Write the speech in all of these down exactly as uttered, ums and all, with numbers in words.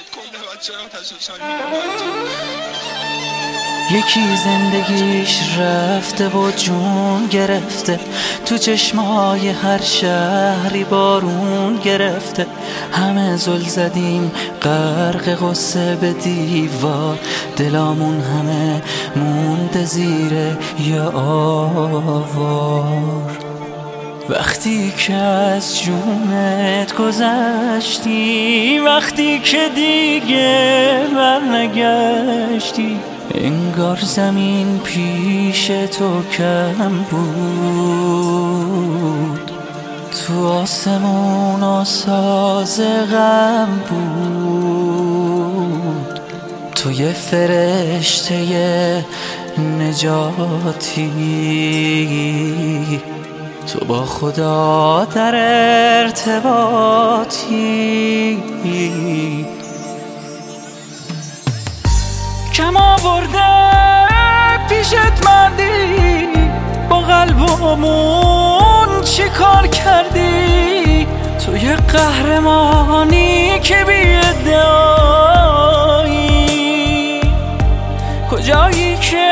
کل بچه ها تشویش یکی زندگیش رفته و جون گرفته، تو چشمای هر شهری بارون گرفته. همه زل زدیم غرق غصه به دیوار، دلامون همه مونده زیر یه آوار. وقتی که از جونت گذشتی، وقتی که دیگه برنگشتی، انگار زمین پیش تو کم بود، تو آسمون آساز غم بود. تو یه فرشته نجاتی، تو با خدا در ارتباطی. کم آورده پیشت مردی، با قلبمون چی کار کردی؟ تو یه قهرمانی که بی ادعایی، کجایی که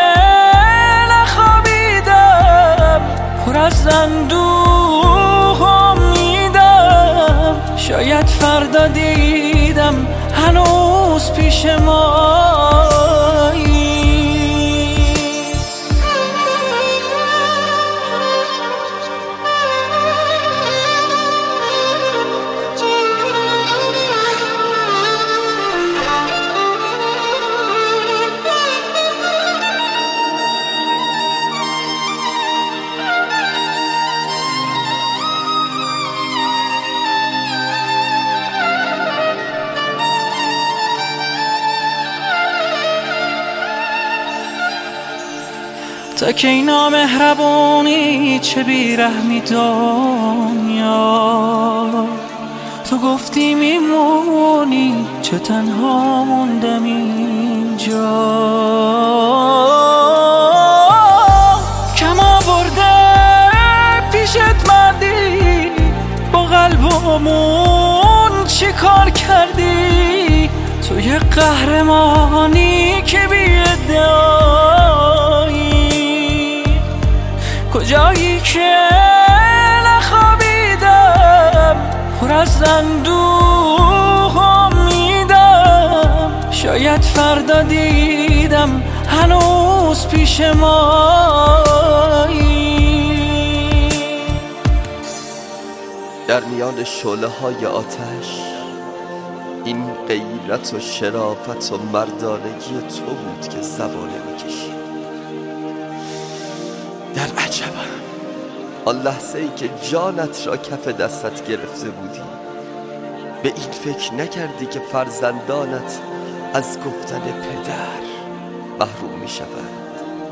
نخوابیدم پر از اندوه امیدم. شاید فردا دیدم هنوز پیش مایی. تا که اینا مهربونی چه بیرحمی دنیا، تو گفتی میمونی چه تنها موندم اینجا. کم آورده پیشت مردی، با قلبمون چی کار کردی؟ تو یه قهرمانی که بی ادعایی، کجایی که نخوابیدم پر از اندوه امیدم. شاید فردا دیدم هنوز پیش مایی. در میان شعله های آتش این غیرت و شرافت و مردانگی تو بود که زبانه میکشی. در عجبم آن لحظه ای که جانت را کف دستت گرفته بودی، به این فکر نکردی که فرزندانت از گفتن پدر محروم می شوند.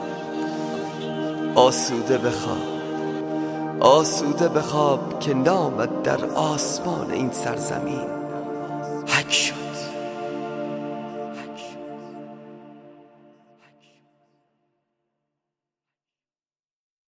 آسوده بخواب، آسوده بخواب که نامت در آسمان این سرزمین حک شد.